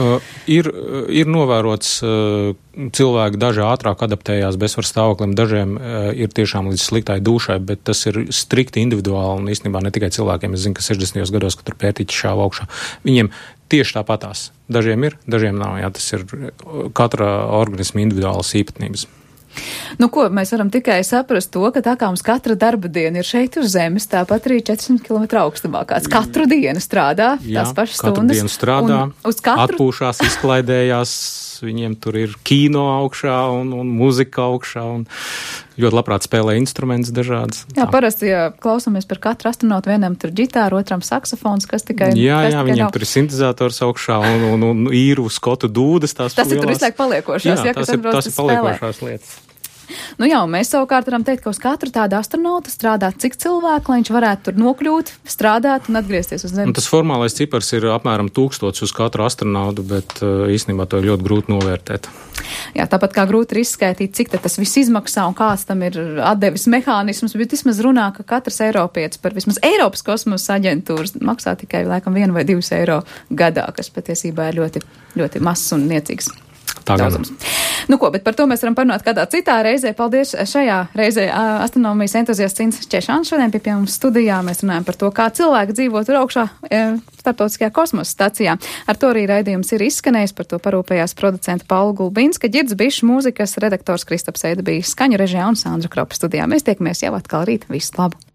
Ir novērots cilvēki daži ātrāk adaptējās bezsvaru stāvoklim, dažiem ir tiešām līdz sliktai dušai, bet tas ir strikti individuāli un īstenībā ne tikai cilvēkiem. Es zinu, ka 60. gados, kad tur pētīķi šāva augšā, viņiem tieši tāpatās. Dažiem ir, dažiem nav. Jā, tas ir katra organisma individuālas īpatnības. Ko mēs varam tikai saprast to, ka tā kā mums katra darba diena ir šeit uz Zemes, tāpat arī 400 km augstumā. Kāds katru dienu strādā, tās pašas stundas. Katru dienu strādā, atpūšās, izklaidējās, viņiem tur ir kino augšā un muzika augšā un ļoti labprāt spēlē instrumentus dažādas. Jā, parasti, ja klausamies par katru astronautu, vienam tur ģitāru, otram saksofons, kas tikai... Jā, viņiem tur ir sintezators augšā un īru skotu dūdas. Tas ir tur vislāk paliekošās, tas ir paliekošās lietas. Nu jā, mēs savukārt varam teikt, ka uz katru tādu astronautu strādā cik cilvēku, lai viņš varētu tur nokļūt, strādāt un atgriezties uz Zemi. Tas formālais cipars ir apmēram 1000 uz katru astronautu, bet īstenībā to ir ļoti grūti novērtēt. Jā, tāpat kā grūti ir izskaidrot, cik tas viss izmaksā un kāds tam ir atdevis mehānisms, bet vismaz runā, ka katrs eiropietis par vismaz Eiropas kosmosa aģentūras maksā tikai laikam 1 vai 2 eiro gadā, kas patiesībā ir ļoti, ļoti mazs un niecīgs. Daudzums. Nu ko, bet par to mēs varam parunāt kādā citā reizē. Paldies šajā reizē astronomijas entuziasts Inns Češāns šodien pie mums studijā. Mēs runājam par to, kā cilvēki dzīvo tur augšā starptautiskajā kosmosa stacijā. Ar to arī raidījums ir izskanējis, par to parūpējās producenta Paula Gulbinska, Ģirds Bišs, mūzikas redaktors Kristaps Eida bija skaņu režijā un Sandra Kropa studijā. Mēs tiekamies jau atkal rīt. Visu labu!